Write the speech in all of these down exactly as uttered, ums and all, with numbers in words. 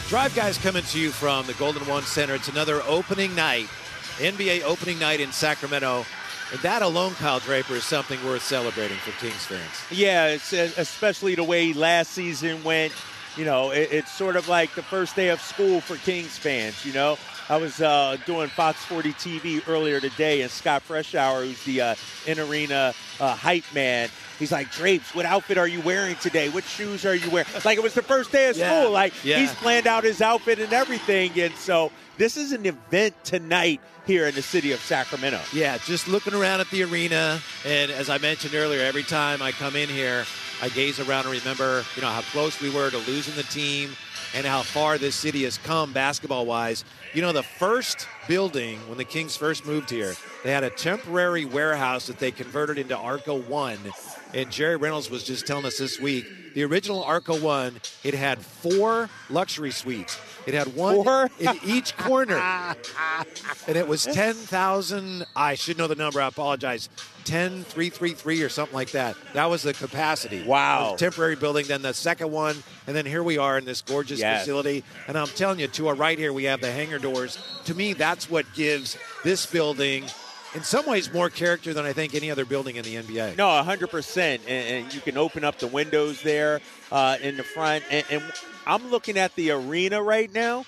Drive Guys coming to you from the Golden One Center. It's another opening night, N B A opening night in Sacramento. And that alone, Kyle Draper, is something worth celebrating for Kings fans. Yeah, it's, especially the way last season went. You know, it, it's sort of like the first day of school for Kings fans, you know. I was uh, doing Fox forty T V earlier today, and Scott Freshour, who's the uh, in-arena uh, hype man, he's like, Drapes, what outfit are you wearing today? What shoes are you wearing? Like, it was the first day of school. Yeah. Like, yeah. he's planned out his outfit and everything. And so this is an event tonight here in the city of Sacramento. Yeah, just looking around at the arena. And as I mentioned earlier, every time I come in here, I gaze around and remember, you know, how close we were to losing the team and how far this city has come basketball-wise. You know, the first building, when the Kings first moved here, they had a temporary warehouse that they converted into Arco One. And Jerry Reynolds was just telling us this week, the original Arco One, it had four luxury suites. It had one Four? in each corner. And it was ten thousand, I should know the number, I apologize, ten thousand three hundred thirty-three or something like that. That was the capacity. Wow. The temporary building, then the second one, and then here we are in this gorgeous Yes. facility. And I'm telling you, to our right here, we have the hangar doors. To me, that's what gives this building, in some ways, more character than I think any other building in the N B A. No, one hundred percent. And, and you can open up the windows there uh, in the front. And, and I'm looking at the arena right now,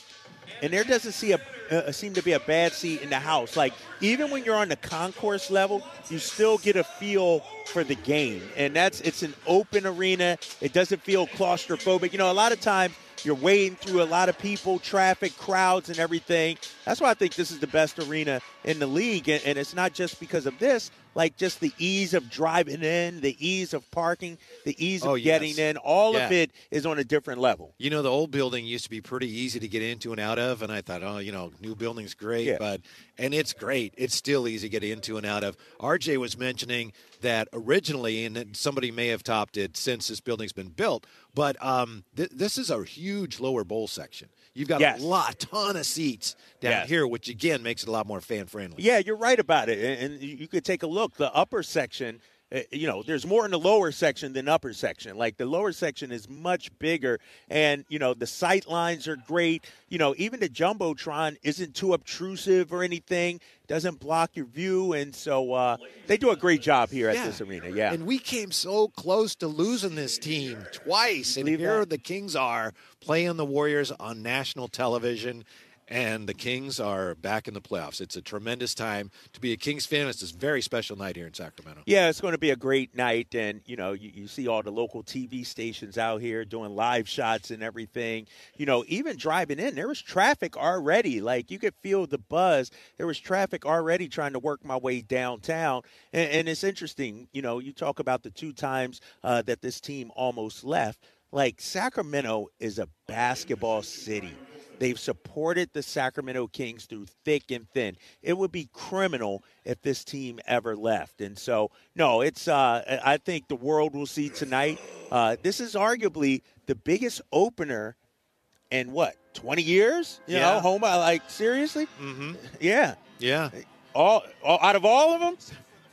and there doesn't see a, uh, seem to be a bad seat in the house. Like, even when you're on the concourse level, you still get a feel for the game. And that's it's an open arena. It doesn't feel claustrophobic. You know, a lot of times you're wading through a lot of people, traffic, crowds, and everything. That's why I think this is the best arena in the league. And, and it's not just because of this, like just the ease of driving in, the ease of parking, the ease of Oh, getting yes. in. All Yeah. of it is on a different level. You know, the old building used to be pretty easy to get into and out of, and I thought, oh, you know, new building's great, Yeah. but and it's great. It's still easy to get into and out of. R J was mentioning that originally, and somebody may have topped it since this building's been built, but um, th- this is a huge lower bowl section. You've got Yes. a lot, ton of seats down Yes. here, which again makes it a lot more fan friendly. Yeah, you're right about it. And, and you could take a look. The upper section, uh, you know, there's more in the lower section than upper section. Like, the lower section is much bigger. And, you know, the sight lines are great. You know, even the Jumbotron isn't too obtrusive or anything. Doesn't block your view. And so uh, they do a great job here at Yeah. this arena. Yeah. And we came so close to losing this team twice. And Believe here that. the Kings are playing the Warriors on national television. And the Kings are back in the playoffs. It's a tremendous time to be a Kings fan. It's this very special night here in Sacramento. Yeah, it's going to be a great night. And, you know, you, you see all the local T V stations out here doing live shots and everything. You know, even driving in, there was traffic already. Like, you could feel the buzz. There was traffic already trying to work my way downtown. And, and it's interesting, you know, you talk about the two times uh, that this team almost left. Like, Sacramento is a basketball city. They've supported the Sacramento Kings through thick and thin. It would be criminal if this team ever left. And so, no, it's. Uh, I think the world will see tonight. Uh, this is arguably the biggest opener in, what, twenty years? You Yeah. know, home, like, seriously? Mm-hmm. Yeah. Yeah. All, all out of all of them?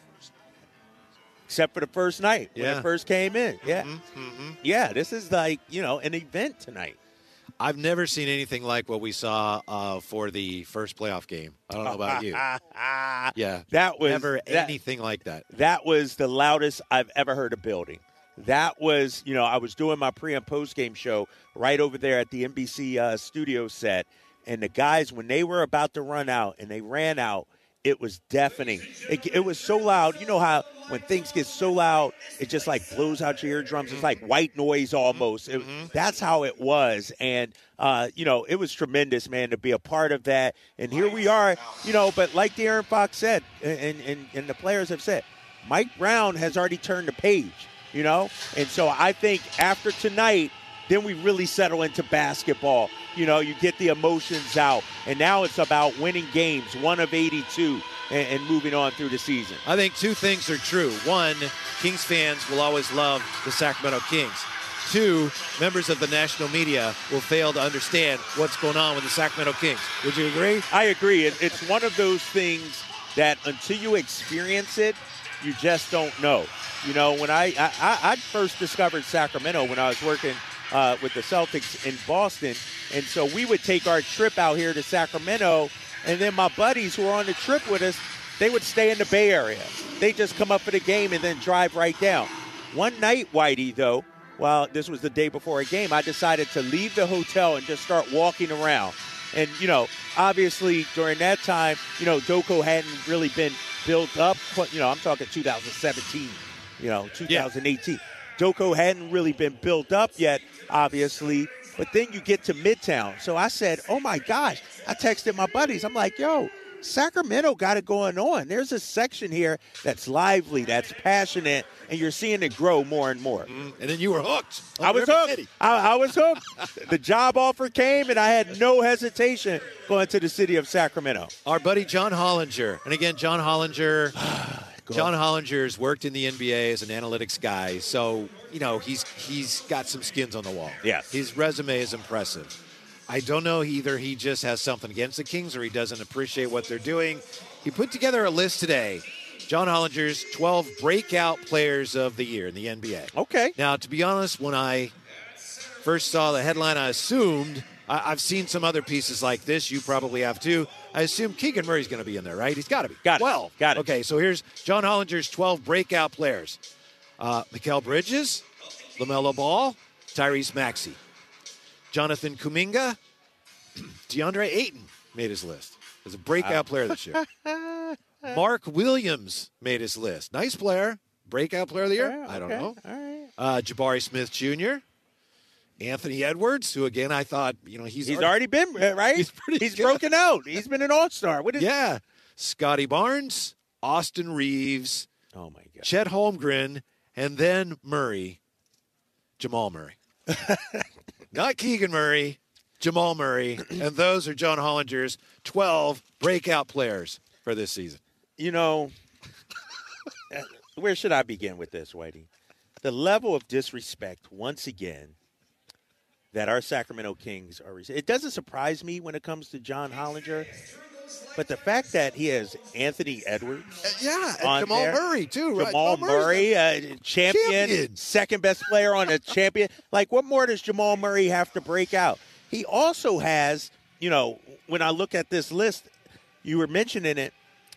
Except for the first night when Yeah. it first came in. Yeah. Mm-hmm. Yeah, this is like, you know, an event tonight. I've never seen anything like what we saw uh, for the first playoff game. I don't know about you. Yeah. That was Never that- anything like that. That was the loudest I've ever heard a building. That was, you know, I was doing my pre and post game show right over there at the N B C uh, studio set, and the guys, when they were about to run out and they ran out, it was deafening. It, it was so loud. You know how when things get so loud, it just like blows out your eardrums. It's like white noise almost. It, that's how it was. And, uh, you know, it was tremendous, man, to be a part of that. And here we are, you know, but like De'Aaron Fox said, and, and, and the players have said, Mike Brown has already turned the page, you know. And so I think after tonight, then we really settle into basketball. You know, you get the emotions out. And now it's about winning games, one of eighty-two, and, and moving on through the season. I think two things are true. One, Kings fans will always love the Sacramento Kings. Two, members of the national media will fail to understand what's going on with the Sacramento Kings. Would you agree? I agree. It, it's one of those things that until you experience it, you just don't know. You know, when I, I, I first discovered Sacramento when I was working uh, with the Celtics in Boston. And so we would take our trip out here to Sacramento, and then my buddies who were on the trip with us, they would stay in the Bay Area. They just come up for the game and then drive right down. One night, Whitey, though, while this was the day before a game, I decided to leave the hotel and just start walking around. And, you know, obviously during that time, you know, Doko hadn't really been built up. You know, I'm talking two thousand seventeen, you know, two thousand eighteen. Yeah. Doko hadn't really been built up yet, obviously. But then you get to Midtown. So I said, oh, my gosh. I texted my buddies. I'm like, yo, Sacramento got it going on. There's a section here that's lively, that's passionate, and you're seeing it grow more and more. Mm, and then you were hooked. I was hooked. I, I was hooked. The job offer came, and I had no hesitation going to the city of Sacramento. Our buddy John Hollinger, and again, John Hollinger, John Hollinger's worked in the N B A as an analytics guy, so you know he's he's got some skins on the wall. Yes. His resume is impressive. I don't know either he just has something against the Kings or he doesn't appreciate what they're doing. He put together a list today, John Hollinger's twelve breakout players of the year in the N B A. Okay. Now, to be honest, when I first saw the headline, I assumed, I, I've seen some other pieces like this. You probably have too. I assume Keegan Murray's going to be in there, right? He's got to be. Got it. twelve. Got it. Okay, so here's John Hollinger's twelve breakout players. Uh, Mikal Bridges, LaMelo Ball, Tyrese Maxey. Jonathan Kuminga, DeAndre Ayton made his list as a breakout wow. player this year. Mark Williams made his list. Nice player. Breakout player of the year? Yeah, I don't okay. know. All right. Uh, Jabari Smith Junior Anthony Edwards, who, again, I thought, you know, he's, he's already, already been, right? He's, pretty he's good. broken out. He's been an all-star. What is yeah. Scotty Barnes, Austin Reeves, oh my God, Chet Holmgren, and then Murray, Jamal Murray. Not Keegan Murray, Jamal Murray, and those are John Hollinger's twelve breakout players for this season. You know, where should I begin with this, Whitey? The level of disrespect, once again, that our Sacramento Kings are receiving. It doesn't surprise me when it comes to John Hollinger, but the fact that he has Anthony Edwards, uh, yeah, and on Jamal there, Murray too, right? Jamal Murray, uh, champion, champion, second best player on a champion. Like, what more does Jamal Murray have to break out? He also has, you know, when I look at this list, you were mentioning it.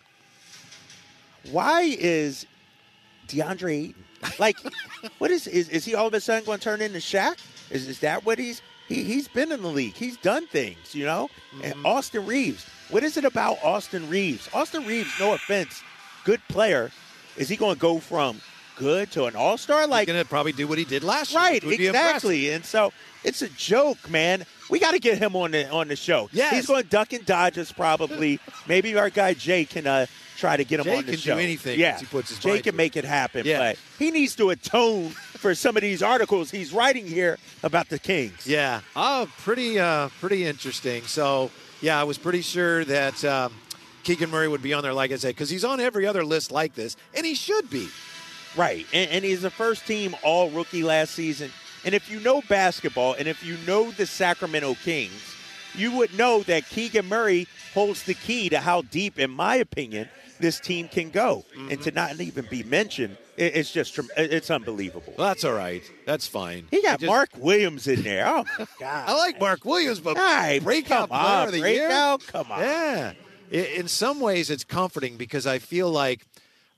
Why is DeAndre Ayton? Like, what is, is is he all of a sudden going to turn into Shaq? Is is that what he's he he's been in the league? He's done things, you know. Mm-hmm. And Austin Reeves. What is it about Austin Reeves? Austin Reeves, no offense, good player. Is he going to go from good to an all-star? Like, he's going to probably do what he did last year. Right, exactly. And so it's a joke, man. We got to get him on the on the show. Yes. He's going to duck and dodge us probably. Maybe our guy Jay can uh, try to get him Jay on the can show. do anything. Yeah, he puts his Jay mind can to make it. it happen. Yeah. But he needs to atone for some of these articles he's writing here about the Kings. Yeah. Oh, pretty, uh, pretty interesting. So, yeah, I was pretty sure that um, Keegan Murray would be on there, like I said, because he's on every other list like this, and he should be. Right, and, and he's a first-team all-rookie last season. And if you know basketball, and if you know the Sacramento Kings, you would know that Keegan Murray holds the key to how deep, in my opinion, this team can go. Mm-hmm. And to not even be mentioned, it, it's just it's unbelievable. Well, that's all right. That's fine. He got just, Mark Williams in there. Oh, my God. I like Mark Williams, but right, breakout player on, of the breakout, year? Come on. Yeah. In some ways, it's comforting because I feel like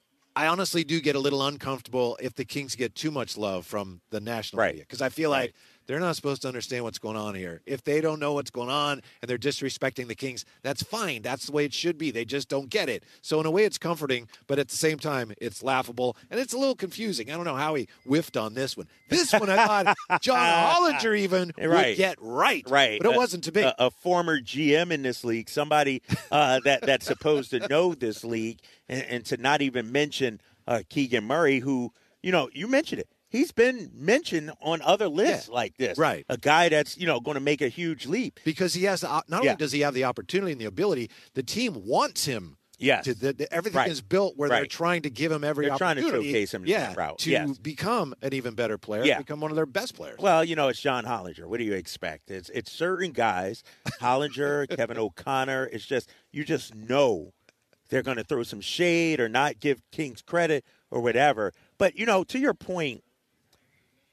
I honestly do get a little uncomfortable if the Kings get too much love from the national right. media because I feel right. like they're not supposed to understand what's going on here. If they don't know what's going on and they're disrespecting the Kings, that's fine. That's the way it should be. They just don't get it. So in a way, it's comforting, but at the same time, it's laughable and it's a little confusing. I don't know how he whiffed on this one. This one, I thought John Hollinger even right. would get right, right? But it a, wasn't to be. A, a former G M in this league, somebody uh, that that's supposed to know this league, and, and to not even mention uh, Keegan Murray, who you know you mentioned it. He's been mentioned on other lists yeah, like this. Right. A guy that's, you know, going to make a huge leap. Because he has, not only yeah. does he have the opportunity and the ability, the team wants him. Yes. To, the, the, everything right. is built where right. they're trying to give him every they're opportunity. trying to showcase him yeah, route. to yes. become an even better player, yeah. become one of their best players. Well, you know, it's John Hollinger. What do you expect? It's, it's certain guys, Hollinger, Kevin O'Connor. It's just, you just know they're going to throw some shade or not give Kings credit or whatever. But, you know, to your point,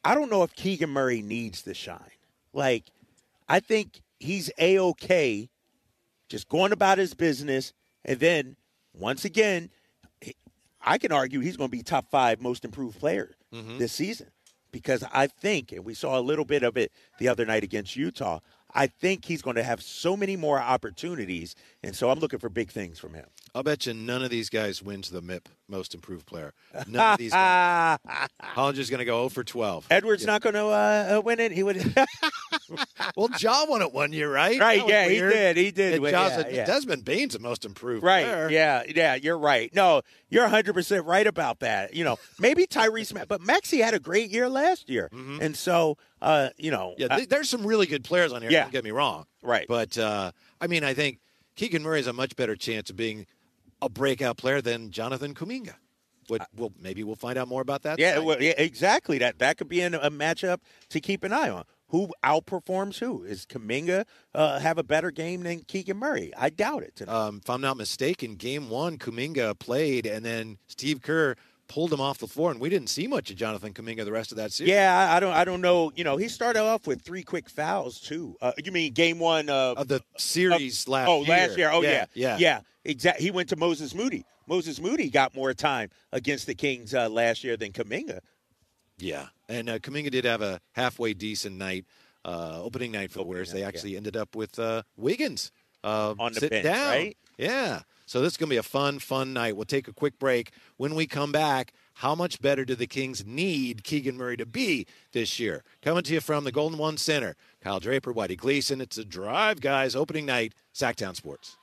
I don't know if Keegan Murray needs the shine. Like, I think he's A-okay just going about his business. And then, once again, I can argue he's going to be top five most improved player mm-hmm. this season. Because I think, and we saw a little bit of it the other night against Utah, I think he's going to have so many more opportunities, and so I'm looking for big things from him. I'll bet you none of these guys wins the M I P Most Improved Player. None of these guys. Hollinger's going to go zero for twelve. Edwards yeah. not going to uh, win it. He would. Well, Ja won it one year, right? Right, yeah, weird. he did. He did. Well, yeah, a, yeah. Desmond Bane's the most improved right, player. Yeah, yeah, you're right. No, you're one hundred percent right about that. You know, maybe Tyrese Maxey, but Maxey had a great year last year. Mm-hmm. And so, uh, you know. Yeah, th- there's some really good players on here, yeah. don't get me wrong. Right. But, uh, I mean, I think Keegan Murray has a much better chance of being a breakout player than Jonathan Kuminga. What, well, maybe we'll find out more about that. Yeah, well, yeah, exactly. That that could be in a matchup to keep an eye on. Who outperforms who? Is Kuminga uh, have a better game than Keegan Murray? I doubt it. Um, if I'm not mistaken, game one, Kuminga played, and then Steve Kerr pulled him off the floor, and we didn't see much of Jonathan Kuminga the rest of that series. Yeah, I don't, I don't know. You know, he started off with three quick fouls too. Uh, you mean game one uh, of the series uh, last oh, year? Oh, last year. Oh, yeah, yeah, yeah. yeah. Exactly. He went to Moses Moody. Moses Moody got more time against the Kings uh, last year than Kuminga. Yeah, and uh, Kuminga did have a halfway decent night, uh, opening night for the Warriors. They actually yeah. ended up with uh, Wiggins uh, on the sitting bench, down. right? Yeah. So this is going to be a fun, fun night. We'll take a quick break. When we come back, how much better do the Kings need Keegan Murray to be this year? Coming to you from the Golden One Center, Kyle Draper, Whitey Gleason. It's a drive, guys. Opening night, Sacktown Sports.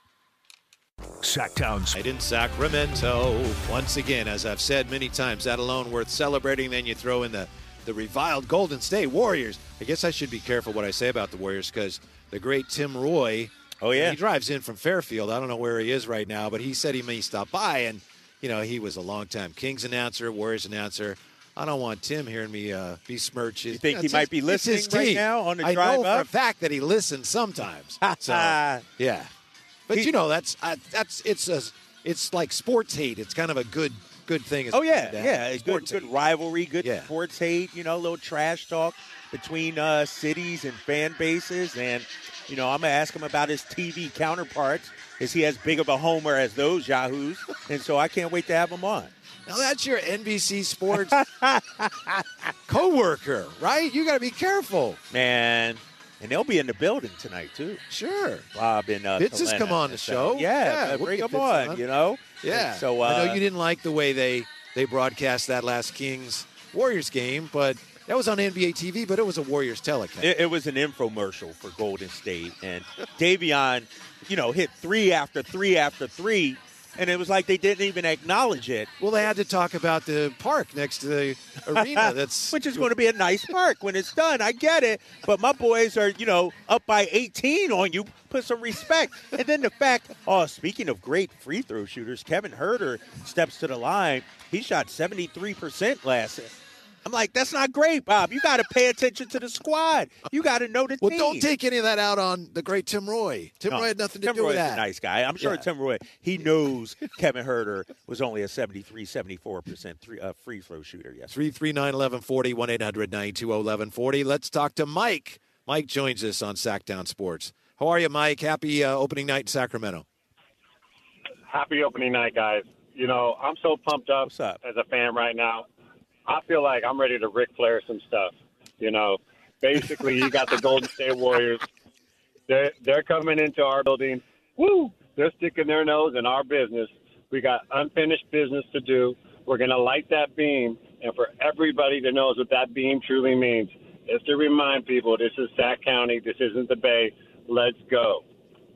Sacktown Night in Sacramento. Once again, as I've said many times, that alone worth celebrating. Then you throw in the, the reviled Golden State Warriors. I guess I should be careful what I say about the Warriors because the great Tim Roy, oh yeah, he drives in from Fairfield. I don't know where he is right now, but he said he may stop by. And, you know, he was a longtime Kings announcer, Warriors announcer. I don't want Tim hearing me uh, besmirch his. You think you know, he his, might be listening right team. now on the I drive know up? for a fact that he listens sometimes. So, yeah. But he, you know, that's uh, that's it's a it's like sports hate. It's kind of a good good thing. Oh yeah, yeah, it's good, good hate. rivalry, good yeah. sports hate. You know, a little trash talk between uh, cities and fan bases, and you know, I'm gonna ask him about his T V counterparts. Is he as big of a homer as those yahoos? And so I can't wait to have him on. Now that's your N B C Sports coworker, right? You got to be careful, man. And they'll be in the building tonight, too. Sure. Bob and uh, Fitz has come on the show. Yeah, yeah, we'll bring them on, on, you know? Yeah. And so uh, I know you didn't like the way they, they broadcast that last Kings-Warriors game, but that was on N B A T V, but it was a Warriors telecast. It, it was an infomercial for Golden State. And Davion, you know, hit three after three after three. And it was like they didn't even acknowledge it. Well, they had to talk about the park next to the arena. That's Which is going to be a nice park when it's done. I get it. But my boys are, you know, up by eighteen on you. Put some respect. And then the fact, oh, speaking of great free throw shooters, Kevin Huerter steps to the line. He shot seventy-three percent last year. I'm like, that's not great, Bob. You got to pay attention to the squad. You got to know the well, team. Well, don't take any of that out on the great Tim Roy. Tim no, Roy had nothing to Tim do Roy's with that. A nice guy. I'm sure yeah. Tim Roy, he knows Kevin Huerter was only a seventy-three, seventy-four percent three, uh, free throw shooter. Yes. three three nine, one one four zero, one eight hundred, nine two zero, one one four zero. Let's talk to Mike. Mike joins us on Sacktown Sports. How are you, Mike? Happy uh, opening night in Sacramento. Happy opening night, guys. You know, I'm so pumped up, up? as a fan right now. I feel like I'm ready to Ric Flair some stuff. You know, basically, you got the Golden State Warriors. They're, they're coming into our building. Woo! They're sticking their nose in our business. We got unfinished business to do. We're going to light that beam. And for everybody that knows what that beam truly means, is to remind people this is Sac County. This isn't the Bay. Let's go.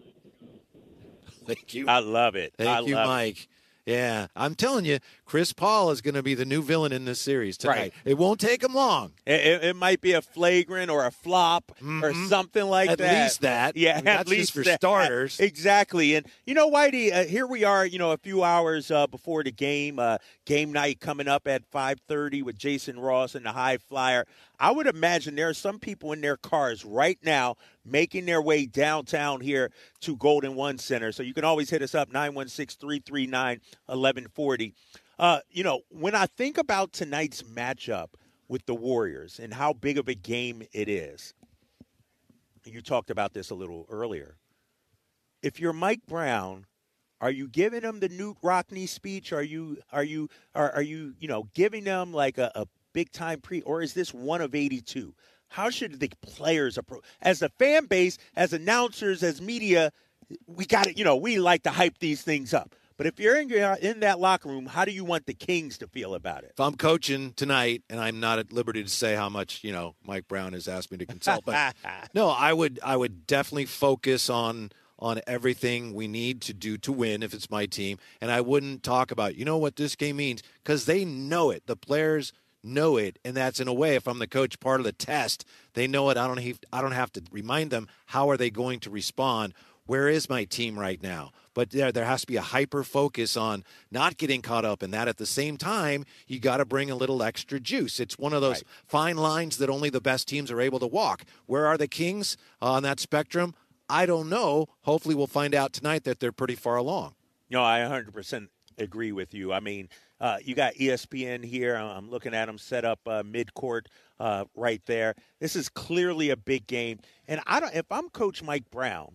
Thank you. I love it. Thank I you, love Mike. It. Yeah, I'm telling you, Chris Paul is going to be the new villain in this series tonight. Right. It won't take him long. It, it, it might be a flagrant or a flop mm-hmm. or something like at that. At least that. Yeah, I mean, at that's least just for that. starters. Exactly. And, you know, Whitey, uh, here we are, you know, a few hours uh, before the game. Uh, game night coming up at five thirty with Jason Ross and the High Flyer. I would imagine there are some people in their cars right now making their way downtown here to Golden One Center. So you can always hit us up, nine one six, three three nine, one one four zero. Uh, you know, when I think about tonight's matchup, with the Warriors and how big of a game it is. You talked about this a little earlier. If you're Mike Brown, are you giving them the Newt Rockne speech? Are you are you are, are you you know giving them like a, a big time pre, or is this one of eighty-two? How should the players approach? As a fan base, as announcers, as media, we got to, you know, we like to hype these things up. But if you're in, in that locker room, how do you want the Kings to feel about it? If I'm coaching tonight, and I'm not at liberty to say how much, you know, Mike Brown has asked me to consult, but no, I would I would definitely focus on on everything we need to do to win if it's my team. And I wouldn't talk about, you know what this game means, because they know it. The players know it, and that's, in a way, if I'm the coach, part of the test. They know it. I don't have, I don't have to remind them how are they going to respond. Where is my team right now? But there, there has to be a hyper focus on not getting caught up in that. At the same time, you got to bring a little extra juice. It's one of those right. fine lines that only the best teams are able to walk. Where are the Kings on that spectrum? I don't know. Hopefully we'll find out tonight that they're pretty far along. No, I one hundred percent agree with you. I mean, uh, you got E S P N here. I'm looking at them set up uh, mid-court uh, right there. This is clearly a big game. And I don't. If I'm Coach Mike Brown,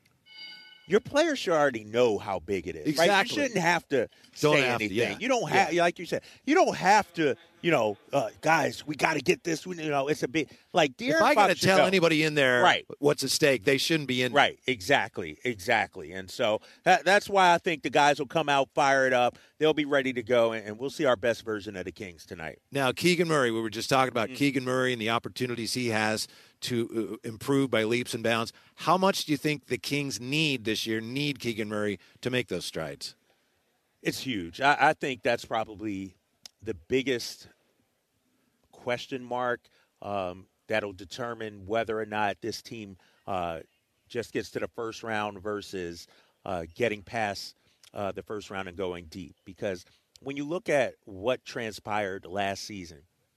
your players should already know how big it is. Exactly. Right? You shouldn't have to don't say have anything. To, yeah. You don't have, yeah. like you said, you don't have to, you know, uh, guys, we got to get this. You know, it's a big, like, De'Aaron if I got to tell go. anybody in there right. what's at stake, they shouldn't be in. Right, exactly, exactly. And so that, that's why I think the guys will come out fired up. They'll be ready to go, and, and we'll see our best version of the Kings tonight. Now, Keegan Murray, we were just talking about mm-hmm. Keegan Murray and the opportunities he has to uh, improve by leaps and bounds. How much do you think the Kings need this year, need Keegan Murray to make those strides? It's huge. I, I think that's probably the biggest question mark um, that'll determine whether or not this team uh, just gets to the first round versus uh, getting past uh, the first round and going deep. Because when you look at what transpired last season,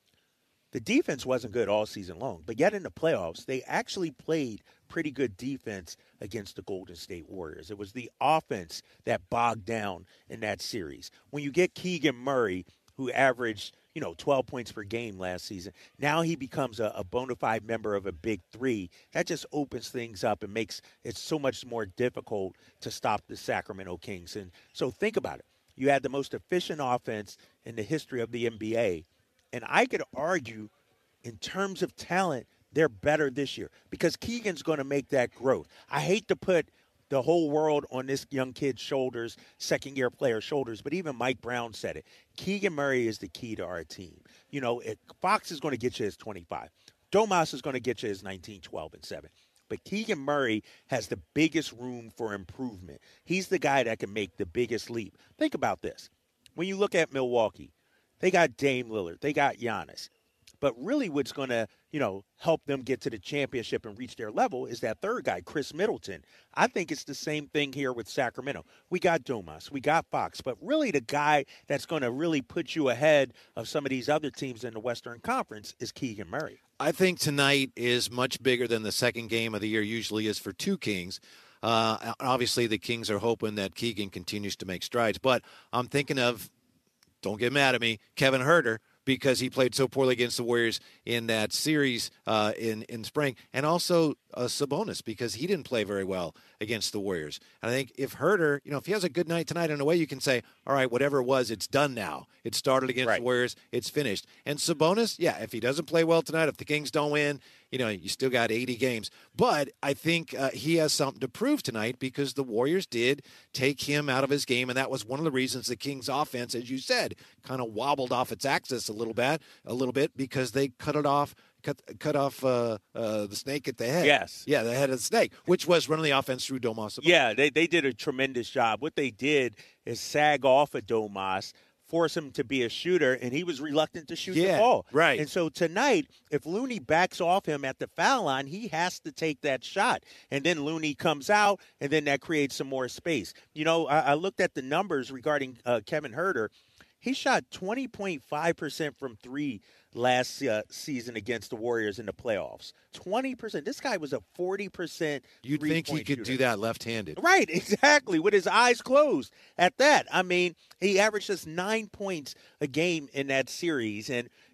the defense wasn't good all season long, but yet in the playoffs, they actually played pretty good defense against the Golden State Warriors. It was the offense that bogged down in that series. When you get Keegan Murray, who averaged, you know, twelve points per game last season, now he becomes a, a bona fide member of a big three. That just opens things up and makes it so much more difficult to stop the Sacramento Kings. And so think about it. You had the most efficient offense in the history of the N B A. And I could argue, in terms of talent, they're better this year because Keegan's going to make that growth. I hate to put the whole world on this young kid's shoulders, second-year player's shoulders, but even Mike Brown said it. Keegan Murray is the key to our team. You know, it, Fox is going to get you his twenty-five. Domas is going to get you his nineteen, twelve, and seven. But Keegan Murray has the biggest room for improvement. He's the guy that can make the biggest leap. Think about this. When you look at Milwaukee, they got Dame Lillard. They got Giannis. But really what's going to, you know, help them get to the championship and reach their level is that third guy, Chris Middleton. I think it's the same thing here with Sacramento. We got Domas. We got Fox. But really the guy that's going to really put you ahead of some of these other teams in the Western Conference is Keegan Murray. I think tonight is much bigger than the second game of the year usually is for two Kings. Uh, obviously, the Kings are hoping that Keegan continues to make strides. But I'm thinking of, don't get mad at me, Kevin Huerter, because he played so poorly against the Warriors in that series uh, in, in spring. And also uh, Sabonis, because he didn't play very well against the Warriors. And I think if Huerter, you know, if he has a good night tonight, in a way you can say, all right, whatever it was, it's done now. It started against right. the Warriors. It's finished. And Sabonis, yeah, if he doesn't play well tonight, if the Kings don't win, you know, you still got eighty games. But I think uh, he has something to prove tonight because the Warriors did take him out of his game, and that was one of the reasons the Kings' offense, as you said, kind of wobbled off its axis a little bit, a little bit because they cut it off, cut cut off uh, uh, the snake at the head. Yes. Yeah, the head of the snake, which was running the offense through Domas. Yeah, they, they did a tremendous job. What they did is sag off of Domas, force him to be a shooter, and he was reluctant to shoot yeah, the ball. Right. And so tonight, if Looney backs off him at the foul line, he has to take that shot. And then Looney comes out, and then that creates some more space. You know, I, I looked at the numbers regarding uh, Kevin Huerter. He shot twenty point five percent from three last uh, season against the Warriors in the playoffs. twenty percent. This guy was a forty percent You'd think he could shooter. do that left-handed. Right, exactly, with his eyes closed at that. I mean, he averaged just nine points a game in that series. And,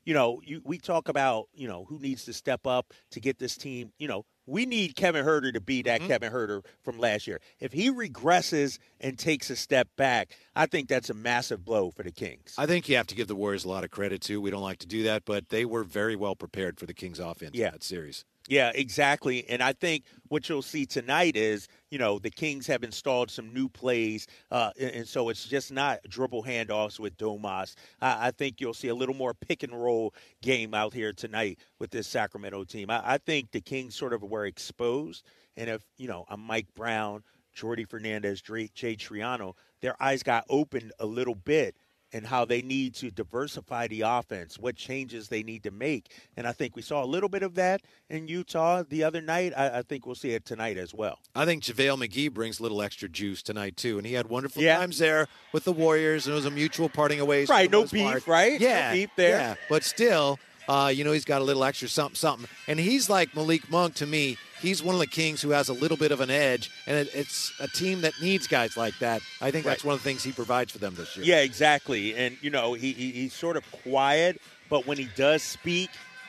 you know, you, we talk about, you know, who needs to step up to get this team, you know, we need Kevin Huerter to be that mm-hmm. Kevin Huerter from last year. If he regresses and takes a step back, I think that's a massive blow for the Kings. I think you have to give the Warriors a lot of credit, too. We don't like to do that, but they were very well prepared for the Kings offense yeah. in that series. Yeah, exactly. And I think what you'll see tonight is, you know, the Kings have installed some new plays, uh, and, and so it's just not dribble handoffs with Domas. I, I think you'll see a little more pick and roll game out here tonight with this Sacramento team. I, I think the Kings sort of were exposed, and if, you know, I'm Mike Brown, Jordy Fernandez, Jay Triano, their eyes got opened a little bit and how they need to diversify the offense, what changes they need to make. And I think we saw a little bit of that in Utah the other night. I, I think we'll see it tonight as well. I think JaVale McGee brings a little extra juice tonight, too. And he had wonderful yeah. times there with the Warriors, and it was a mutual parting of ways. Right, no beef, part. right? Yeah. No beef there. Yeah, but still, uh, you know, he's got a little extra something, something. And he's like Malik Monk to me. He's one of the Kings who has a little bit of an edge, and it, it's a team that needs guys like that. I think that's right. one of the things he provides for them this year. Yeah, exactly. And, you know, he, he he's sort of quiet, but when he does speak,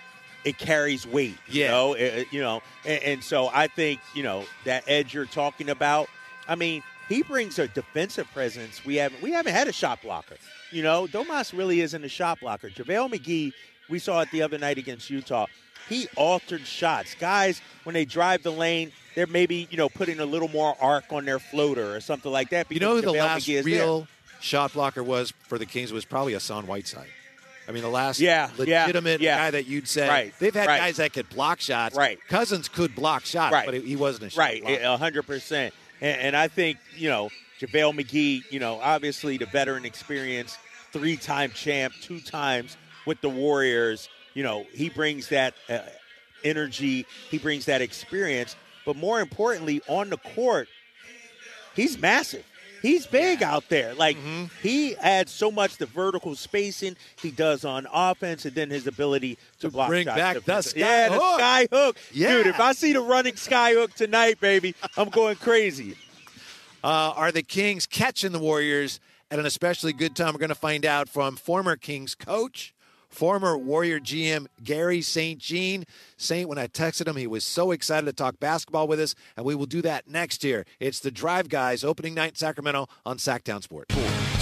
it carries weight. Yeah. You know, it, you know and, and so I think, you know, that edge you're talking about, I mean, he brings a defensive presence. We haven't, we haven't had a shot blocker. You know, Domas really isn't a shot blocker. JaVale McGee, we saw it the other night against Utah. He altered shots. Guys, when they drive the lane, they're maybe, you know, putting a little more arc on their floater or something like that. You know who the JaVale last real there. shot blocker was for the Kings was probably Hassan Whiteside. I mean, the last yeah, legitimate yeah, guy that you'd say. Right, They've had right. guys that could block shots. Right. Cousins could block shots, right. but he wasn't a shot right. blocker. Right, one hundred percent. And, and I think, you know, JaVale McGee, you know, obviously the veteran experience, three-time champ, two times with the Warriors, you know, he brings that uh, – energy, he brings that experience, but more importantly, on the court, he's massive. He's big out there. Like, mm-hmm. he adds so much the vertical spacing he does on offense, and then his ability to, to block bring shots. back the sky yeah, hook. the sky hook. Yeah. Dude, if I see the running sky hook tonight, baby, I'm going crazy. Uh, are the Kings catching the Warriors at an especially good time? We're going to find out from former Kings coach, former Warrior G M Gary Saint Jean. Saint, when I texted him, he was so excited to talk basketball with us, and we will do that next year. It's the Drive Guys, opening night in Sacramento on Sacktown Sports.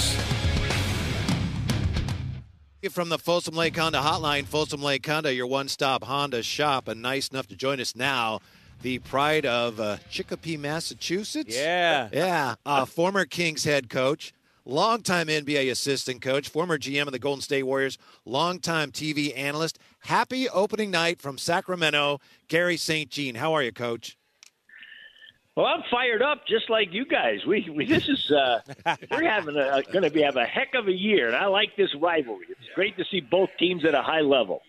From the Folsom Lake Honda Hotline, Folsom Lake Honda, your one-stop Honda shop, and nice enough to join us now, the pride of uh, Chicopee, Massachusetts. Yeah. Yeah, uh, former Kings head coach, longtime N B A assistant coach, former G M of the Golden State Warriors, longtime T V analyst. Happy opening night from Sacramento, Gary Saint Jean. How are you, Coach? Well, I'm fired up, just like you guys. We, we this is uh, we're having a going to be have a heck of a year, and I like this rivalry. It's great to see both teams at a high level.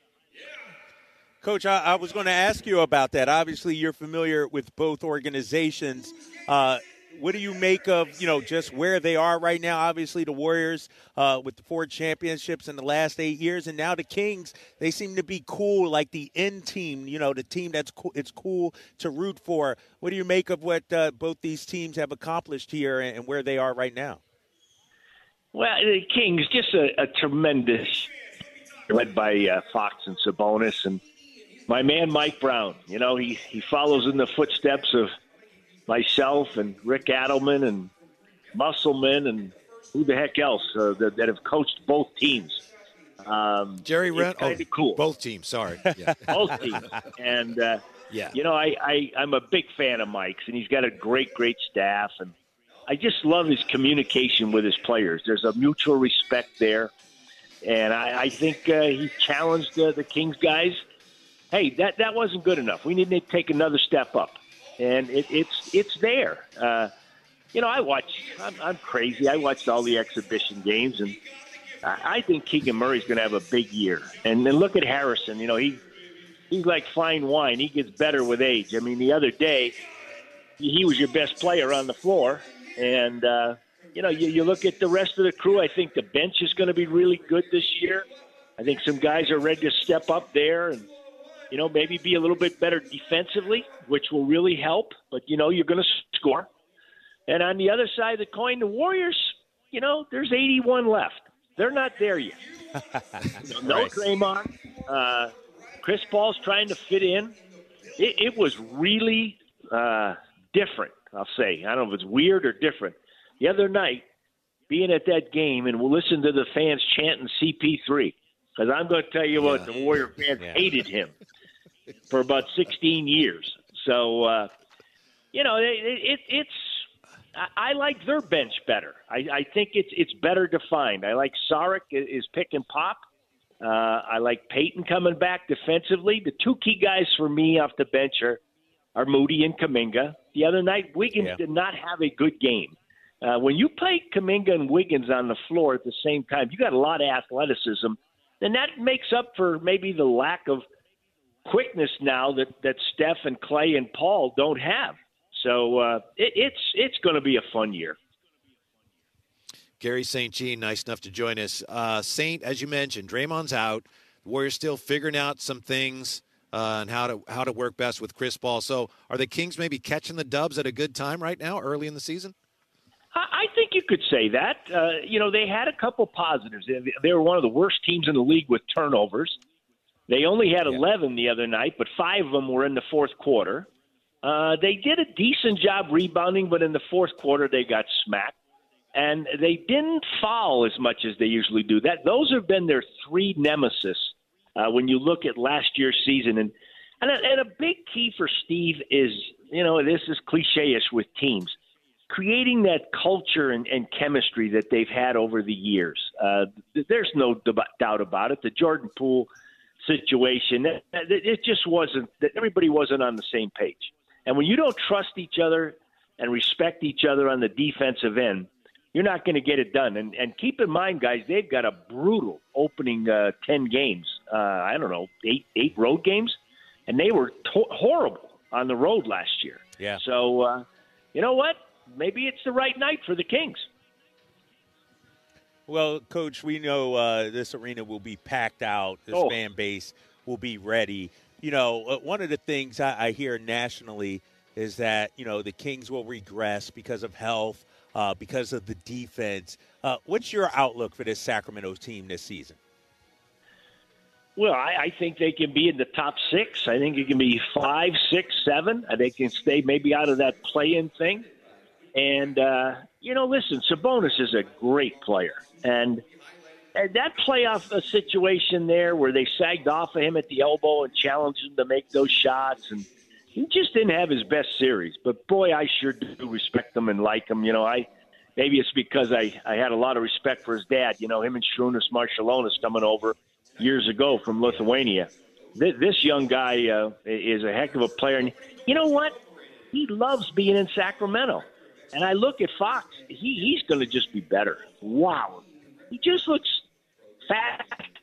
Coach, I, I was going to ask you about that. Obviously, you're familiar with both organizations. Uh, What do you make of, you know, just where they are right now? Obviously, the Warriors uh, with the four championships in the last eight years, and now the Kings, they seem to be cool, like the end team, you know, the team that's cool, it's cool to root for. What do you make of what uh, both these teams have accomplished here and, and where they are right now? Well, the Kings, just a, a tremendous, led by uh, Fox and Sabonis, and my man Mike Brown. You know, he, he follows in the footsteps of myself and Rick Adelman and Musselman and who the heck else uh, that, that have coached both teams. Um, Jerry Rent, kind of oh, cool. Both teams, sorry. Yeah. Both teams. And, uh, yeah. you know, I, I, I'm a big fan of Mike's, and he's got a great, great staff. And I just love his communication with his players. There's a mutual respect there. And I, I think uh, he challenged uh, the Kings guys. Hey, that, that wasn't good enough. We need to take another step up. And it, it's it's there. Uh, you know, I watch. I'm, I'm crazy. I watched all the exhibition games, and I, I think Keegan Murray's going to have a big year. And then look at Harrison. You know, he he's like fine wine. He gets better with age. I mean, the other day, he was your best player on the floor. And uh, you know, you, you look at the rest of the crew. I think the bench is going to be really good this year. I think some guys are ready to step up there and, you know, maybe be a little bit better defensively, which will really help. But, you know, you're going to score. And on the other side of the coin, the Warriors, you know, there's eighty-one left. They're not there yet. no Right. Draymond. Uh, Chris Paul's trying to fit in. It, it was really uh, different, I'll say. I don't know if it's weird or different. The other night, being at that game, and we'll listen to the fans chanting C P three, because I'm going to tell you what, Yeah. the Warrior fans Yeah. hated him for about sixteen years. So, uh, you know, it, it, it's I, I like their bench better. I, I think it's it's better defined. I like Saric is pick and pop. Uh, I like Peyton coming back defensively. The two key guys for me off the bench are, are Moody and Kuminga. The other night, Wiggins Yeah. did not have a good game. Uh, when you play Kuminga and Wiggins on the floor at the same time, you got a lot of athleticism, and that makes up for maybe the lack of quickness now that, that Steph and Clay and Paul don't have. So uh, it, it's it's going to be a fun year. Gary Saint Jean, nice enough to join us. Uh, Saint, as you mentioned, Draymond's out. The Warriors still figuring out some things uh, and how to how to work best with Chris Paul. So are the Kings maybe catching the dubs at a good time right now, early in the season? I think you could say that. Uh, you know, they had a couple positives. They- They were one of the worst teams in the league with turnovers. They only had eleven the other night, but five of them were in the fourth quarter. Uh, they did a decent job rebounding, but in the fourth quarter they got smacked. And they didn't foul as much as they usually do. That Those have been their three nemesis uh, when you look at last year's season. And, and, a, and a big key for Steve is, you know, this is cliche-ish with teams, creating that culture and, and chemistry that they've had over the years. Uh, there's no deb- doubt about it. The Jordan Poole situation, it, it just wasn't – that everybody wasn't on the same page. And when you don't trust each other and respect each other on the defensive end, you're not going to get it done. And, and keep in mind, guys, they've got a brutal opening uh, ten games. Uh, I don't know, eight eight road games, and they were to- horrible on the road last year. Yeah. So, uh, you know what? Maybe it's the right night for the Kings. Well, Coach, we know uh, this arena will be packed out. This Oh. fan base will be ready. You know, uh, one of the things I, I hear nationally is that, you know, the Kings will regress because of health, uh, because of the defense. Uh, what's your outlook for this Sacramento team this season? Well, I, I think they can be in the top six. I think it can be five, six, seven. I think they can stay maybe out of that play-in thing. And, uh, you know, listen, Sabonis is a great player. And, and that playoff uh, situation there where they sagged off of him at the elbow and challenged him to make those shots, and he just didn't have his best series. But, boy, I sure do respect him and like him. You know, I maybe it's because I, I had a lot of respect for his dad. You know, him and Šarūnas Marčiulionis coming over years ago from Lithuania. This, this young guy uh, is a heck of a player. And you know what? He loves being in Sacramento. And I look at Fox, he, he's going to just be better. Wow. He just looks fat.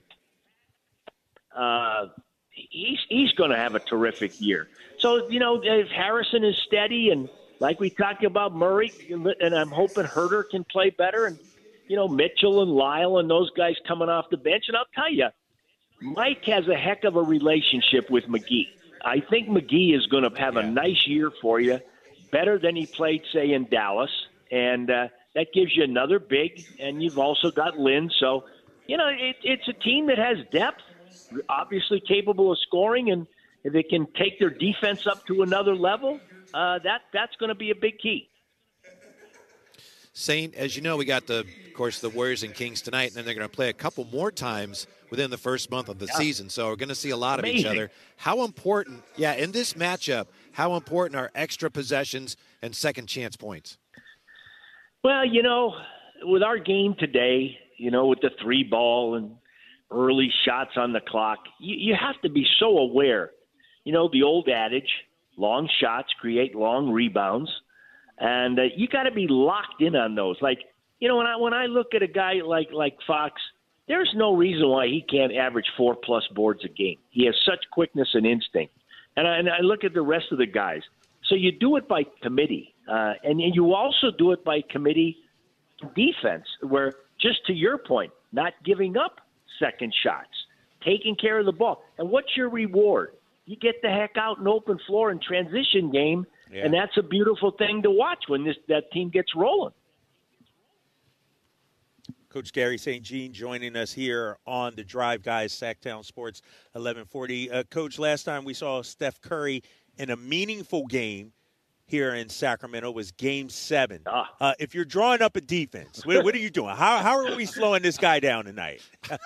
Uh, he's he's going to have a terrific year. So, you know, if Harrison is steady, and like we talked about Murray, and I'm hoping Herter can play better, and, you know, Mitchell and Lyle and those guys coming off the bench. And I'll tell you, Mike has a heck of a relationship with McGee. I think McGee is going to have a nice year for you, better than he played, say, in Dallas. And uh, that gives you another big, and you've also got Lynn. So, you know, it, it's a team that has depth, obviously capable of scoring, and if they can take their defense up to another level, uh, that that's going to be a big key. Saint, as you know, we got, the, of course, the Warriors and Kings tonight, and then they're going to play a couple more times within the first month of the Yeah. season. So we're going to see a lot of each Amazing. other. How important, yeah, in this matchup, how important are extra possessions and second chance points? Well, you know, with our game today, you know, with the three ball and early shots on the clock, you, you have to be so aware. You know, the old adage, long shots create long rebounds. And uh, you got to be locked in on those. Like, you know, when I when I look at a guy like like Fox, there's no reason why he can't average four plus boards a game. He has such quickness and instinct. And I, and I look at the rest of the guys. So you do it by committee, uh, and, and you also do it by committee defense, where, just to your point, not giving up second shots, taking care of the ball. And what's your reward? You get the heck out in open floor in transition game, Yeah. and that's a beautiful thing to watch when this that team gets rolling. Coach Gary Saint Jean joining us here on the Drive Guys, Sacktown Sports eleven forty. Uh, Coach, last time we saw Steph Curry in a meaningful game here in Sacramento was Game Seven. Ah. Uh, if you're drawing up a defense, what, what are you doing? How how are we slowing this guy down tonight?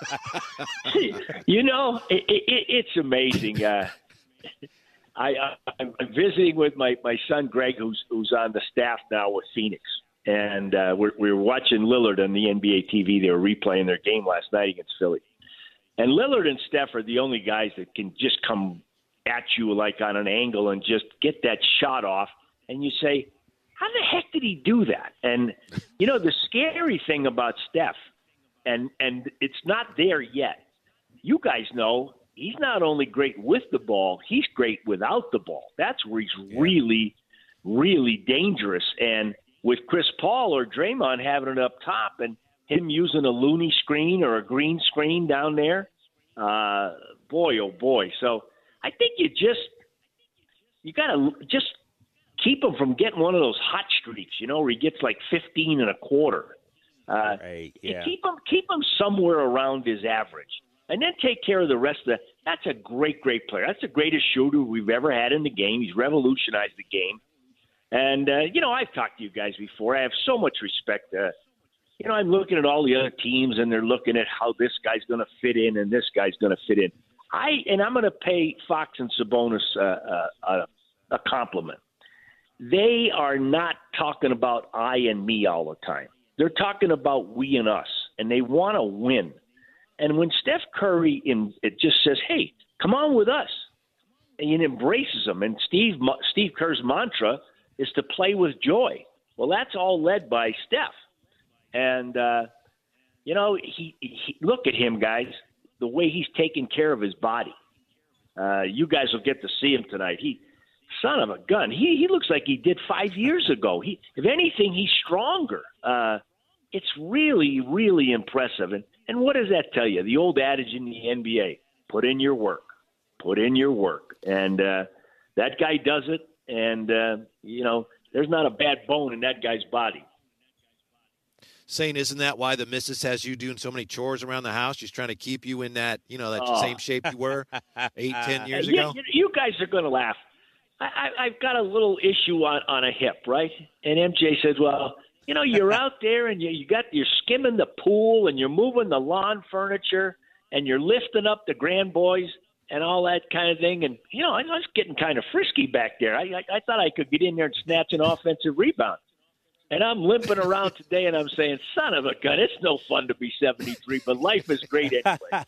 You know, it, it, it's amazing. Uh, I, I I'm visiting with my, my son Greg, who's who's on the staff now with Phoenix, and uh, we're we're watching Lillard on the N B A T V. They were replaying their game last night against Philly, and Lillard and Steph are the only guys that can just come at you like on an angle and just get that shot off. And you say, how the heck did he do that? And, you know, the scary thing about Steph, and, and it's not there yet, you guys know he's not only great with the ball, he's great without the ball. That's where he's yeah. really, really dangerous. And with Chris Paul or Draymond having it up top and him using a loony screen or a green screen down there, uh, boy, oh, boy. So I think you just – you got to just – keep him from getting one of those hot streaks, you know, where he gets like fifteen and a quarter. Uh, right, yeah. Keep him, keep him somewhere around his average, and then take care of the rest of the. That's a great, great player. That's the greatest shooter we've ever had in the game. He's revolutionized the game, and uh, you know, I've talked to you guys before. I have so much respect. Uh, you know, I'm looking at all the other teams, and they're looking at how this guy's going to fit in, and this guy's going to fit in. I and I'm going to pay Fox and Sabonis uh, uh, uh, a compliment. They are not talking about I and me all the time. They're talking about we and us, and they want to win. And when Steph Curry in, it just says, hey, come on with us, and he embraces them. And Steve Steve Kerr's mantra is to play with joy. Well, that's all led by Steph. And, uh, you know, he, he look at him, guys, the way he's taking care of his body. Uh, you guys will get to see him tonight. He Son of a gun. He he looks like he did five years ago. He, if anything, he's stronger. Uh, it's really, really impressive. And, and what does that tell you? The old adage in the N B A, put in your work. Put in your work. And uh, that guy does it. And, uh, you know, there's not a bad bone in that guy's body. Saying, isn't that why the missus has you doing so many chores around the house? She's trying to keep you in that, you know, that oh. same shape you were eight, ten years yeah, ago? You, you guys are going to laugh. I, I've got a little issue on, on a hip, right? And M J says, well, you know, you're out there and you, you got, you're skimming the pool and you're moving the lawn furniture and you're lifting up the grand boys and all that kind of thing. And, you know, I was getting kind of frisky back there. I, I, I thought I could get in there and snatch an offensive rebound. And I'm limping around today, and I'm saying, son of a gun, it's no fun to be seventy-three, but life is great anyway.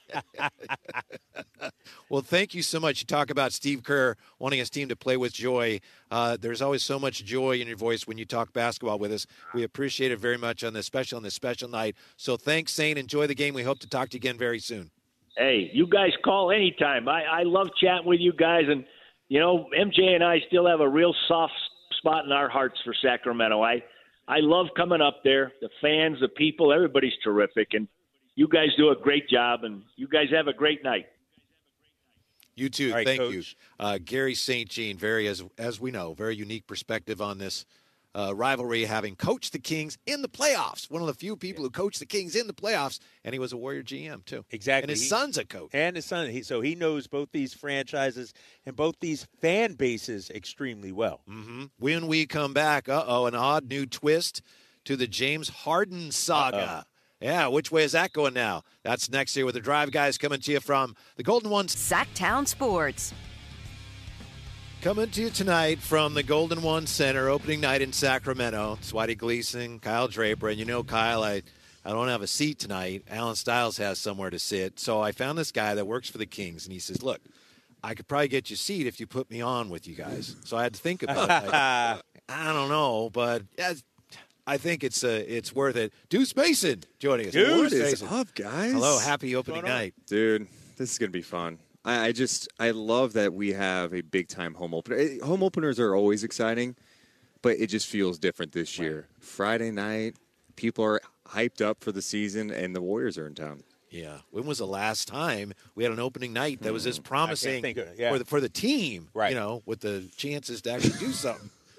Well, thank you so much. You talk about Steve Kerr wanting his team to play with joy. Uh, there's always so much joy in your voice when you talk basketball with us. We appreciate it very much on this special on this special night. So thanks, Saint. Enjoy the game. We hope to talk to you again very soon. Hey, you guys call anytime. I, I love chatting with you guys. And, you know, M J and I still have a real soft spot in our hearts for Sacramento. I I love coming up there. The fans, the people, everybody's terrific. And you guys do a great job, and you guys have a great night. You too. Right, Thank Coach. you. Uh, Gary Saint Jean, very, as as we know, very unique perspective on this uh, rivalry, having coached the Kings in the playoffs. One of the few people who coached the Kings in the playoffs, and he was a Warrior G M, too. Exactly. And his he, son's a coach. And his son. He, so he knows both these franchises and both these fan bases extremely well. Mm-hmm. When we come back, uh-oh, an odd new twist to the James Harden saga. Uh-oh. Yeah, which way is that going now? That's next here with the Drive Guys coming to you from the Golden One. Sacktown Sports. Coming to you tonight from the Golden One Center, opening night in Sacramento. Swati Gleason, Kyle Draper. And you know, Kyle, I, I don't have a seat tonight. Alan Stiles has somewhere to sit. So I found this guy that works for the Kings, and he says, look, I could probably get you a seat if you put me on with you guys. So I had to think about it. I, I don't know, but yeah, I think it's uh, it's worth it. Deuce Mason joining us. Dude, what Deuce is up, guys? Hello, happy opening night. Dude, this is going to be fun. I, I just, I love that we have a big-time home opener. Eh, Home openers are always exciting, but it just feels different this year. Right. Friday night, people are hyped up for the season, and the Warriors are in town. Yeah. When was the last time we had an opening night that was this promising of, yeah. for the for the team? Right. You know, with the chances to actually do something.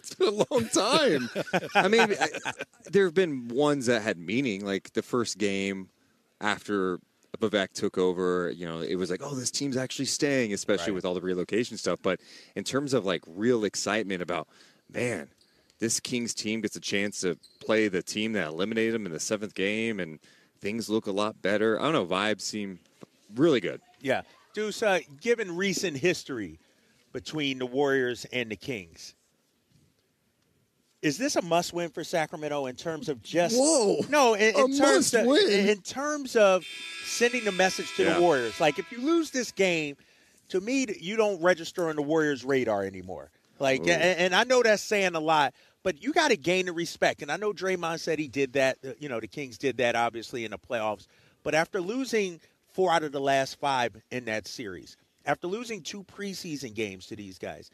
It's been a long time. I mean, I, there have been ones that had meaning, like the first game after Vivek took over. You know, it was like, oh, this team's actually staying, especially Right. with all the relocation stuff. But in terms of like real excitement about, man, this Kings team gets a chance to play the team that eliminated them in the seventh game, and things look a lot better. I don't know, vibes seem really good. Yeah. Deuce, uh, given recent history between the Warriors and the Kings, is this a must-win for Sacramento in terms of just Whoa, no in, in a terms of must-win? in terms of sending the message to Yeah. the Warriors? Like, if you lose this game, to me, you don't register on the Warriors' radar anymore. Like, and, and I know that's saying a lot, but you got to gain the respect. And I know Draymond said he did that. uh, You know, the Kings did that obviously in the playoffs. But after losing four out of the last five in that series, after losing two preseason games to these guys,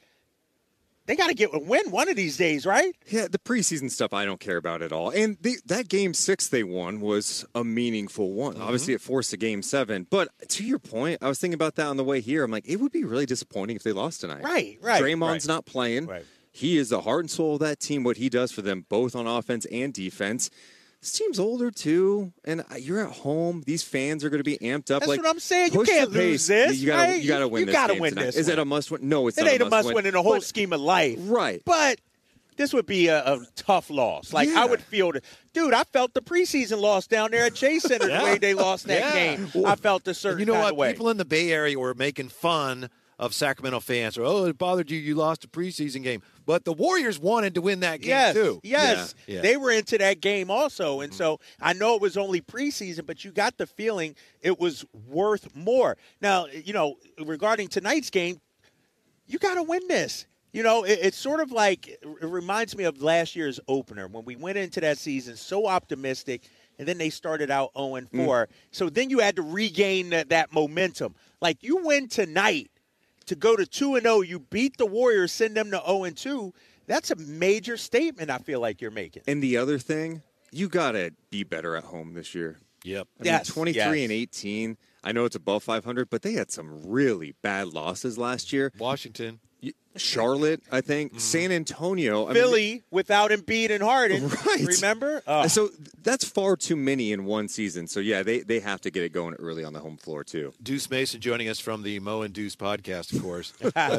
they got to get a win one of these days, right? Yeah, the preseason stuff I don't care about at all. And the, that game six they won was a meaningful one. Mm-hmm. Obviously, it forced a game seven. But to your point, I was thinking about that on the way here. I'm like, it would be really disappointing if they lost tonight. Right, right. Draymond's right. not playing. Right. He is the heart and soul of that team, what he does for them, both on offense and defense. This team's older, too, and you're at home. These fans are going to be amped up. That's like, what I'm saying. You push can't the pace. lose this, You gotta, right? you gotta You- win you this gotta game win tonight. this Is it a one. must-win? No, it's It not ain't a a must-win. must-win in the whole But- scheme of life. Right. But this would be a, a tough loss. Like, Yeah. I would feel the dude, I felt the preseason loss down there at Chase Center the way they lost that Yeah. game. I felt a certain You know kind what? of way. People in the Bay Area were making fun of Sacramento fans. Or, oh, it bothered you. You lost a preseason game. But the Warriors wanted to win that game, Yes, too. yes. Yeah. Yeah. They were into that game also. And so I know it was only preseason, but you got the feeling it was worth more. Now, you know, regarding tonight's game, you got to win this. You know, it, it's sort of like, it reminds me of last year's opener when we went into that season so optimistic, and then they started out oh and four. So then you had to regain that, that momentum. Like, you win tonight to go to two and oh, you beat the Warriors, send them to oh and two. That's a major statement I feel like you're making. And the other thing, you got to be better at home this year. Yep. I mean, Yes, twenty-three yes. and eighteen. I know it's above five hundred, but they had some really bad losses last year. Washington. Y- Charlotte, I think, San Antonio, I Philly mean, without Embiid and Harden. Right. Remember? Oh. so that's far too many in one season. So yeah, they they have to get it going early on the home floor too. Deuce Mason joining us from the Mo and Deuce podcast, of course.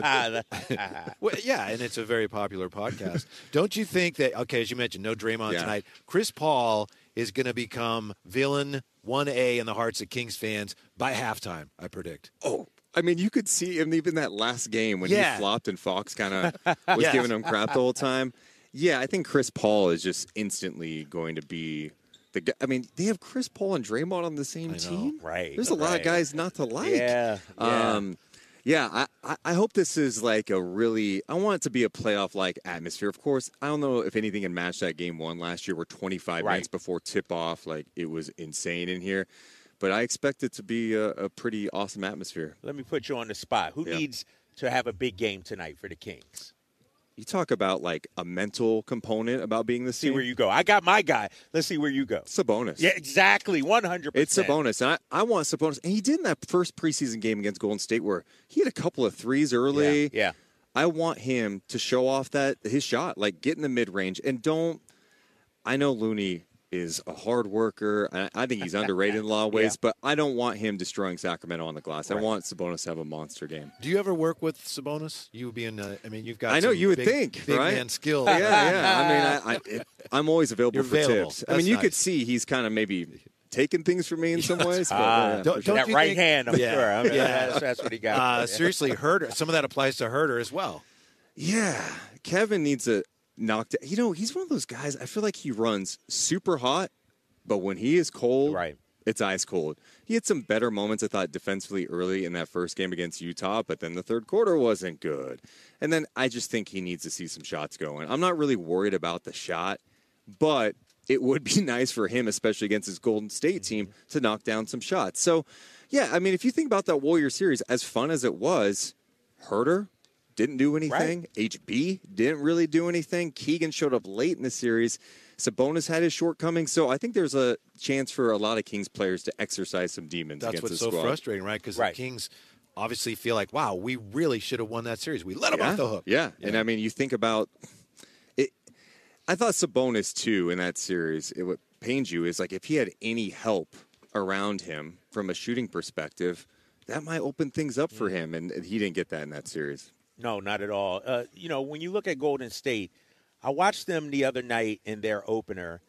Well, yeah, and it's a very popular podcast. Don't you think that, okay, as you mentioned, no Draymond Yeah. tonight, Chris Paul is going to become villain one A in the hearts of Kings fans by halftime, I predict. Oh, I mean, you could see him even that last game when Yeah. he flopped and Fox kind of was Yeah. giving him crap the whole time. Yeah, I think Chris Paul is just instantly going to be the guy. I mean, they have Chris Paul and Draymond on the same I know. team. Right, There's a lot right. of guys not to like. Yeah, yeah. Um, yeah, I, I- I hope this is like a really, I want it to be a playoff-like atmosphere. Of course, I don't know if anything can match that game one last year where twenty-five Right. minutes before tip-off, like it was insane in here. But I expect it to be a, a pretty awesome atmosphere. Let me put you on the spot. Who Yeah. needs to have a big game tonight for the Kings? You talk about like a mental component about being the See team. where you go. I got my guy. Let's see where you go. Sabonis. Yeah, exactly. one hundred percent. It's Sabonis. And I, I want Sabonis. And he did in that first preseason game against Golden State where he had a couple of threes early. Yeah, yeah. I want him to show off that his shot, like get in the mid range and don't. I know Looney is a hard worker. I, I think he's underrated in a lot of ways, Yeah. but I don't want him destroying Sacramento on the glass. I Right. want Sabonis to have a monster game. Do you ever work with Sabonis? You being, uh, I mean, you've got I know some you would big, think, big right? man skill. Yeah, yeah. I mean, I, I, it, I'm always available You're for available. tips. I That's mean, you could nice. see he's kind of maybe taking things from me in some ways. But, Ah, yeah, don't- for sure. don't that you right think- hand, I'm Yeah. sure. I mean, Yeah. that's, that's what he got. Uh, seriously, Herder. Some of that applies to Herder as well. Yeah, Kevin needs a knocked. You know, he's one of those guys. I feel like he runs super hot, but when he is cold, Right. it's ice cold. He had some better moments, I thought, defensively early in that first game against Utah, but then the third quarter wasn't good. And then I just think he needs to see some shots going. I'm not really worried about the shot, but it would be nice for him, especially against his Golden State team, to knock down some shots. So, yeah, I mean, if you think about that Warrior series, as fun as it was, Herder didn't do anything. H B didn't really do anything. Keegan showed up late in the series. Sabonis had his shortcomings. So I think there's a chance for a lot of Kings players to exercise some demons That's against what's the so squad. frustrating, right? Because Right. the Kings obviously feel like, wow, we really should have won that series. We let them Yeah, off the hook. yeah. And I mean, you think about I thought Sabonis, too, in that series, it, what pains you is, like, if he had any help around him from a shooting perspective, that might open things up for him, and he didn't get that in that series. No, not at all. Uh, you know, when you look at Golden State, I watched them the other night in their opener,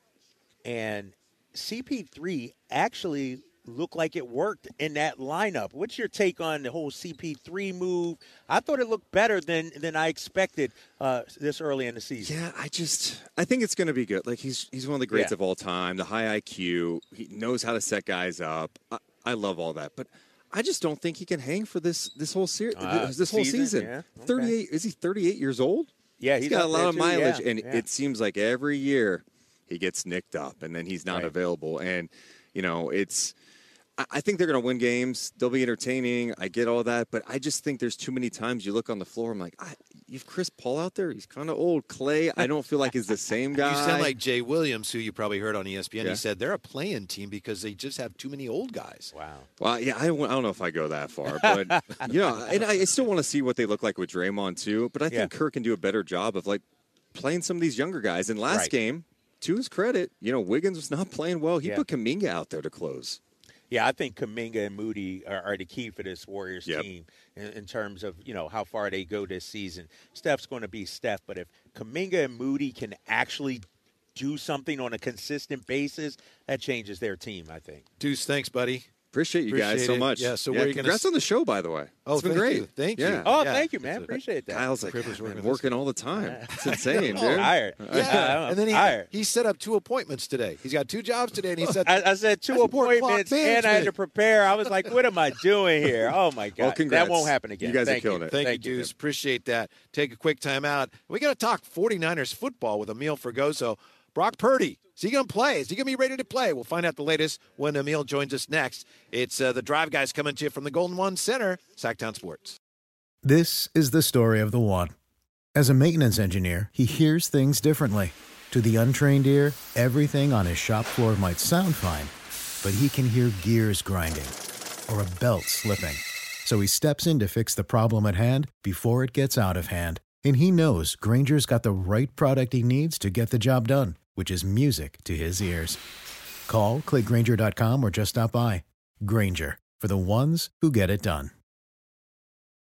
and C P three actually looked like it worked in that lineup. What's your take on the whole C P three move? I thought it looked better than than I expected uh, this early in the season. Yeah, I just I think it's going to be good. Like he's he's one of the greats Yeah. of all time. The high I Q, he knows how to set guys up. I, I love all that, but I just don't think he can hang for this this whole series. Uh, this whole season, season. yeah, okay. thirty-eight is he thirty-eight years old? Yeah, he's he's got a up lot there of too, mileage, yeah, and yeah. it seems like every year he gets nicked up, and then he's not Right. available. And you know, it's. I- I think they're going to win games. They'll be entertaining. I get all that, but I just think there's too many times you look on the floor. I'm like, I, you've Chris Paul out there. He's kind of old. Clay, I don't feel like he's the same guy. You sound like Jay Williams, who you probably heard on E S P N. Yeah. He said they're a play-in team because they just have too many old guys. Wow. Well, yeah, I don't, I don't know if I go that far, but you know, and I still want to see what they look like with Draymond too. But I think Yeah. Kirk can do a better job of like playing some of these younger guys. And last Right. game, to his credit, you know, Wiggins was not playing well. He Yeah. put Kuminga out there to close. Yeah, I think Kuminga and Moody are, are the key for this Warriors Yep. team in, in terms of, you know, how far they go this season. Steph's going to be Steph, but if Kuminga and Moody can actually do something on a consistent basis, that changes their team, I think. Deuce, thanks, buddy. Appreciate you guys Appreciate so it. much. Yeah, so where are you gonna congrats s- on the show, by the way. Oh, it's been thank great. you. Thank yeah. you. Oh, Yeah. thank you, man. It's a- Appreciate that. Kyle's like, privilege "God, working I'm with working all the time. It's insane, dude. Tired. Yeah, and then he, Tired. he set up two appointments today. He's got two jobs today, and he said, I, I said two That's poor clock appointments, and I had management. to prepare. I was like, what am I doing here? Oh, my God. Well, congrats. That won't happen again. You guys are Thank killing it. Thank, Thank you, you. Deuce. Appreciate that. Take a quick time out. We got to talk 49ers football with Emil Fergoso. Brock Purdy, is he going to play? Is he going to be ready to play? We'll find out the latest when Emil joins us next. It's uh, the Drive Guys coming to you from the Golden One Center, Sacktown Sports. This is the story of the one. As a maintenance engineer, he hears things differently. To the untrained ear, everything on his shop floor might sound fine, but he can hear gears grinding or a belt slipping. So he steps in to fix the problem at hand before it gets out of hand. And he knows Granger's got the right product he needs to get the job done, which is music to his ears. Call, click Granger dot com, or just stop by. Granger, for the ones who get it done.